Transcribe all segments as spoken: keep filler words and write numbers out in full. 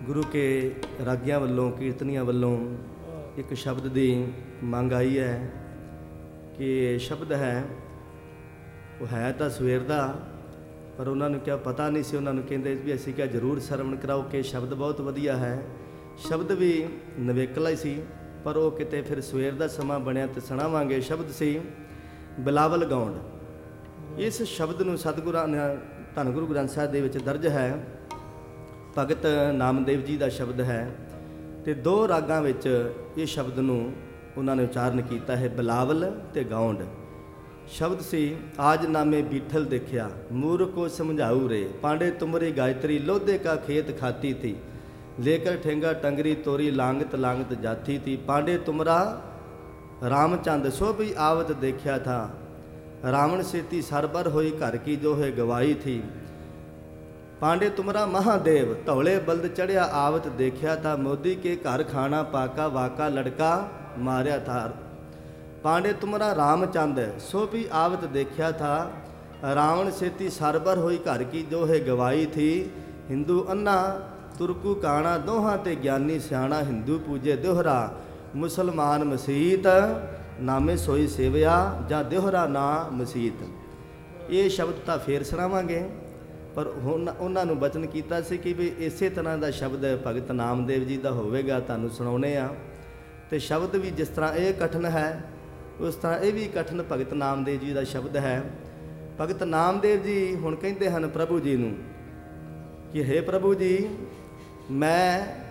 गुरु के रागियां वालों कीर्तनियां वालों एक शब्द की मंग आई है कि शब्द है वो है तो सवेर का, पर उन्होंने क्या पता नहीं सी। उन्होंने कहते भी असीं क्या जरूर सरवण कराओ कि शब्द बहुत वधिया है। शब्द भी नवेकला ही सी, पर वो किते फिर सवेर का समा बनया तो सुणावांगे। शब्द सी बिलावल गौंड। इस शब्द नूं सतगुरां ने धन गुरु ग्रंथ साहिब दे विच दर्ज है। भगत नामदेव जी का शब्द है तो दो रागां विच ये शब्द नूं उन्होंने उचारण किया है, बिलावल ते गौंड। शब्द सी आज नामे बीठल देखिया मूर्ख को समझाऊ रे, पांडे तुमरी गायत्री लोधे का खेत खाती थी, लेकर ठेंगा टंगरी तोरी लांगत लांगत जाती थी। पांडे तुमरा रामचंद सो भी आवत देखा था, रावण सेती सरबर होई घर की जो है गवाई थी। पांडे तुमरा महादेव धौले बल्द चढ़िया आवत देखा था, मोदी के घर खाना पाका वाका लड़का मारिया था। पांडे तुमरा रामचंद सो भी आवत देखा था, रावण सेती सरबर होई घर की जो है गवाई थी। हिंदू अन्ना तुर्कू काना दोहां ते ज्ञानी सियाणा, हिंदू पूजे दोहरा मुसलमान मसीत, नामे सोई सेवया जां दोहरा ना मसीत। ये शब्द तो फिर सुणावांगे, पर हुण उन्हां नूं बचन कीता सी कि भी इसे तरह का शब्द भगत नामदेव जी का होवेगा, तुहानूं सुणाउने आ। ते शब्द भी जिस तरह ये कठिन है उस तरह ये भी कठिन भगत नामदेव जी का शब्द है। भगत नामदेव जी हुण कहंदे हन प्रभु जी नूं कि हे प्रभु जी, मैं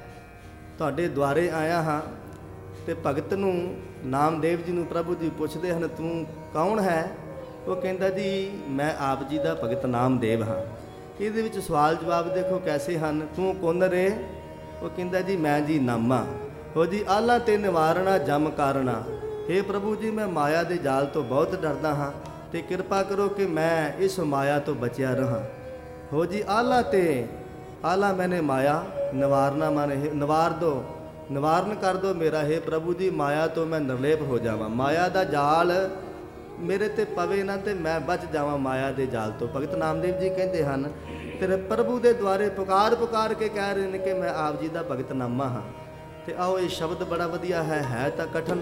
तुहाडे द्वारे आया हाँ। ते भगत नूं नामदेव जी नूं प्रभु जी पुछदे हन तूं कौन है? वो कहंदा जी मैं आप जी का भगत नामदेव हाँ। ਇਹਦੇ ਵਿੱਚ सवाल जवाब देखो कैसे हैं। तू कौन रे? वो कहता जी मैं जी नामा हो जी आला ते निवारणा जम कारणा। हे प्रभु जी मैं माया के जाल तो बहुत डरदा हाँ, तो कृपा करो कि मैं इस माया तो बचिया रहा। हो जी आला ते आला मैंने माया, निवारना माने निवार दो, निवारण कर दो मेरा। हे प्रभु जी माया तो मैं निर्लेप हो जावां, माया का जाल मेरे ते पवे ना ते मैं बच जावां माया के जाल तो। भगत नामदेव जी कहते हैं तेरे प्रभु के द्वारे पुकार पुकार के कह रहे हैं कि मैं आप जी का भगत नामा हाँ। तो आओ ये शब्द बड़ा वधिया है है तो कठिन,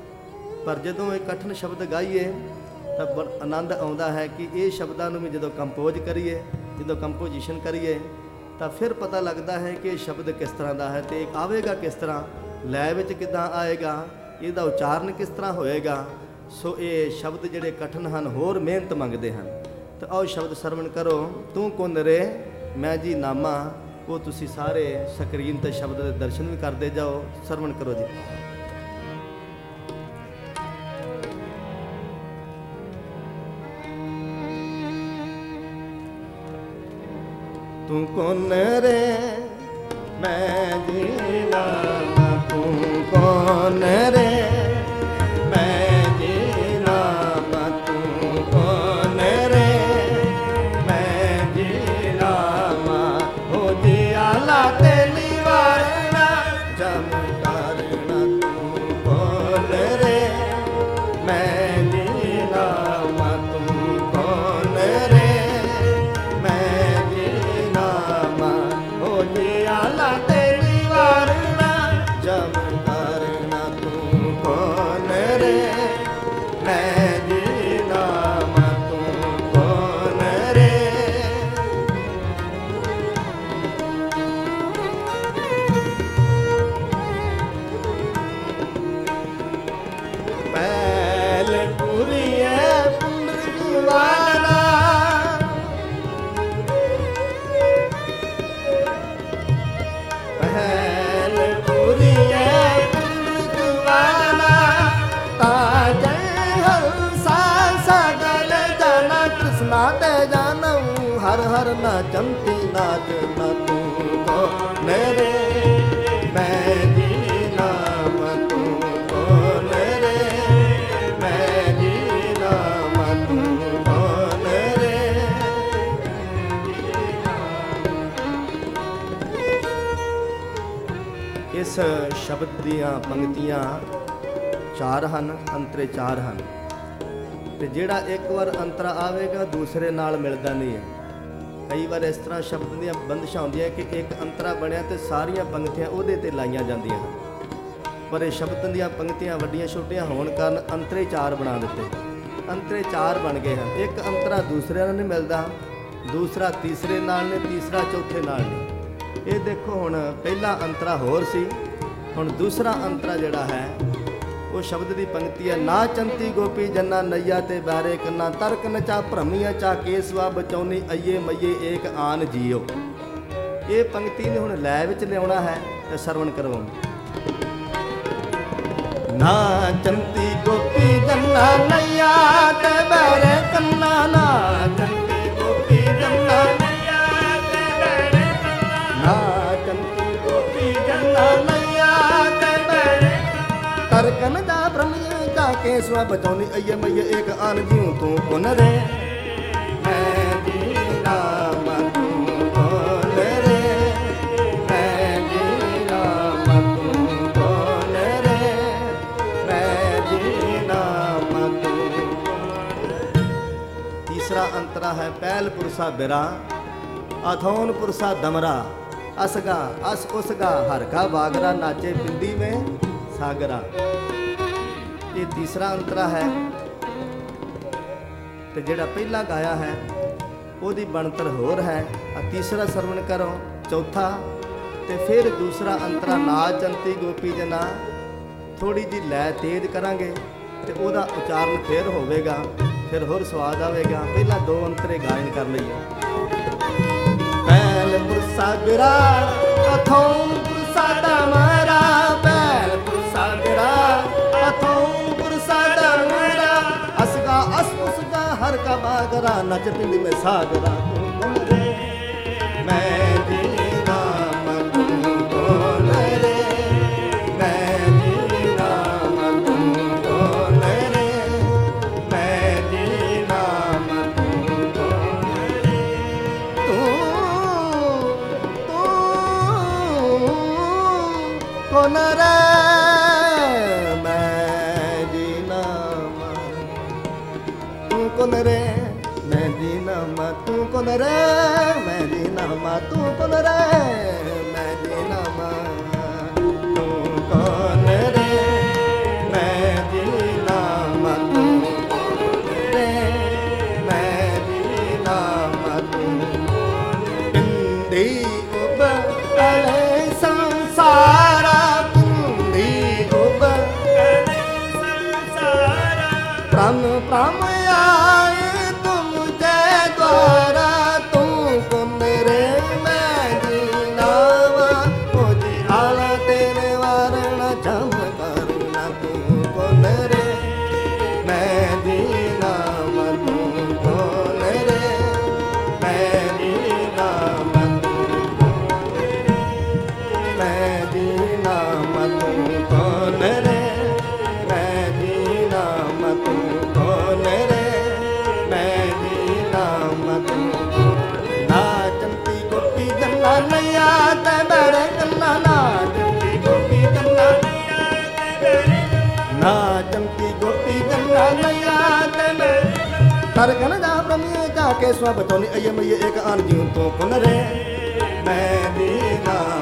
पर जदों ये कठिन शब्द गाइए तो बड़ा आनंद आता है कि ये शब्दों भी जो कंपोज करिए, जो कंपोजिशन करिए तो फिर पता लगता है कि शब्द किस तरह का है, तो एक आवेगा किस तरह, लय विच किदां आएगा, इसका उच्चारण किस तरह होएगा। सो ये शब्द जिहड़े कठिन हैं होर मेहनत मंगते हैं। तो आओ शब्द सरवण करो। तू कौन रे? मैं जी नामा। वो तुसी सारे स्क्रीन ते शब्द के दर्शन भी करते जाओ, सरवण करो जी। तू कौन रे? मैं जी नामा। तू कौन रे? हर हर ना चमती नाच न तू कौन रे? मैं जी नाम। तू कौन रे? मैं जी नाम। तू कौन रे? इस शब्द दियां पंक्तियां चार हैं, अंतरे चार हैं। तो जिहड़ा एक बार अंतरा आवेगा दूसरे नाल मिलता नहीं है। कई बार इस तरह शब्द ਦੀਆਂ ਬੰਦਿਸ਼ਾਂ ਹੁੰਦੀਆਂ ਕਿ ਇੱਕ ਅੰਤਰਾ ਬਣਿਆ ਤੇ ਸਾਰੀਆਂ ਪੰਕਤੀਆਂ ਉਹਦੇ ਤੇ ਲਾਈਆਂ ਜਾਂਦੀਆਂ ਹਨ, ਪਰ ਇਹ ਸ਼ਬਦ ਦੀਆਂ ਪੰਕਤੀਆਂ ਵੱਡੀਆਂ ਛੋਟੀਆਂ ਹੋਣ ਕਾਰਨ ਅੰਤਰੇ ਚਾਰ ਬਣਾ ਦਿੱਤੇ। ਅੰਤਰੇ ਚਾਰ ਬਣ ਗਏ ਹਨ। ਇੱਕ ਅੰਤਰਾ ਦੂਸਰੇ ਨਾਲ ਨਹੀਂ ਮਿਲਦਾ, ਦੂਸਰਾ ਤੀਸਰੇ ਨਾਲ ਨੇ, ਤੀਸਰਾ ਚੌਥੇ ਨਾਲ ਨਹੀਂ। ਇਹ ਦੇਖੋ ਹੁਣ ਪਹਿਲਾ ਅੰਤਰਾ ਹੋਰ ਸੀ, ਹੁਣ ਦੂਸਰਾ ਅੰਤਰਾ ਜਿਹੜਾ ਹੈ ਉਹ ਸ਼ਬਦ ਦੀ ਪੰਕਤੀ ਹੈ, ਨਾ ਚੰਤੀ ਗੋਪੀ ਜੰਨਾ ਨਈਆ ਤੇ ਬਾਰੇ ਕੰਨਾ ਤਰਕ ਨਚਾ ਭ੍ਰਮੀਆਂ ਚਾ ਕੇਸਵਾ ਬਚਾਉਣੀ ਅਈਏ ਮਈਏ ਏਕ ਆਨ ਜੀਓ। ਇਹ ਪੰਕਤੀ ਨੇ ਹੁਣ ਲੈ ਵਿੱਚ ਲਿਆਉਣਾ ਹੈ ਤੇ ਸਰਵਣ ਕਰੋ। ਨਾ ਚੰਤੀ ਗੋਪੀ ਜੰਨਾ ਨਈਆ ਤੇ ਬਾਰੇ ਕੰਨਾ, ਨਾ ਚੰਤੀ ਗੋਪੀ ਜੰਨਾ ਨਈਆ ਤੇ ਬਾਰੇ ਕੰਨਾ, ਨਾ ਚੰਤੀ ਗੋਪੀ ਜੰਨਾ ਨਈਆ ਤੇ ਬਾਰੇ ਤਰਕਨ ਦਾ ਭ੍ਰਮੀਆਂ ਚਾ ਕੇਸਵਾ ਬਚਾਉਣੀ ਅਈਏ ਮਈਏ ਏਕ ਆਨ ਜੀਉ। ਤੂੰ ਕੁਨ ਰੇ ਮੈਂ ਜੀ ਨਾਮ ਤੂੰ ਕੋਨ ਰੇ, ਮੈਂ ਜੀ ਨਾਮ ਤੂੰ ਕੋਨ ਰੇ, ਮੈਂ ਜੀ ਨਾਮ ਤੂੰ। ਤੀਸਰਾ ਅੰਤਰਾ ਹੈ ਪਹਿਲ ਪੁਰਸਾ ਬਿਰਾ अथौन पुरसा दमरा असगा अस उसगा हर का बागरा नाचे बिंदी में सागरा। ये तीसरा अंतरा है तो जेड़ा पहला गाया है ओदी बनतर होर है। तीसरा सरवण करो चौथा तो फिर दूसरा अंतरा नाच अंती गोपी जना थोड़ी जी लै तेज करांगे तो ओदा उचारण फिर होवेगा, फिर होर स्वाद आवेगा। पहला दो अंतरे गायन कर लईए। बैल पुरसा बिरा अथौन पुरसा डमरा, बैल पुरसा बिरा अथौन पुरसा डमरा असगा अस उसगा हर का बागरा नच पिंड में सागरा। मैं जी नाम तू कौन रे, मैं जी नाम तू कौन रे, मैं जी नाम तू कौन रे। तू तू कौन रे, मैं जी नाम तू कौन रे, मैं जी नाम तू कौन रे, मैं जी नाम तू कौन रे, मैं जी नाम तू कौन रे, मैं जी नाम तू कौन रे, मैं जी नाम तू। पिंडी उबले संसारा, पिंडी उबले संसारा, प्राण प्राण आए तुम जय द्वारा। तू कौन रे, मैं जी नाम ओ जी आला तेरे वारण जम करना। तू कौन रे, मैं जी नाम तू कौन रे, मैं जी नाम तू कौन रे, मैं जी नाम तू कौन रे, मैं जी नाम तू कौन रे, मैं जी नाम तू। नाचंती गोपी गन्ना नैया ते बड़े गन्ना, नाचंती गोपी गन्ना नैया ते बड़े गन्ना, नाचंती गोपी गन्ना नैया ते बड़े तरगन जा ब्रह्मी जाके स्व बचौनी अये मये एक आन जीव। तू कौन रे, मैं जी नाम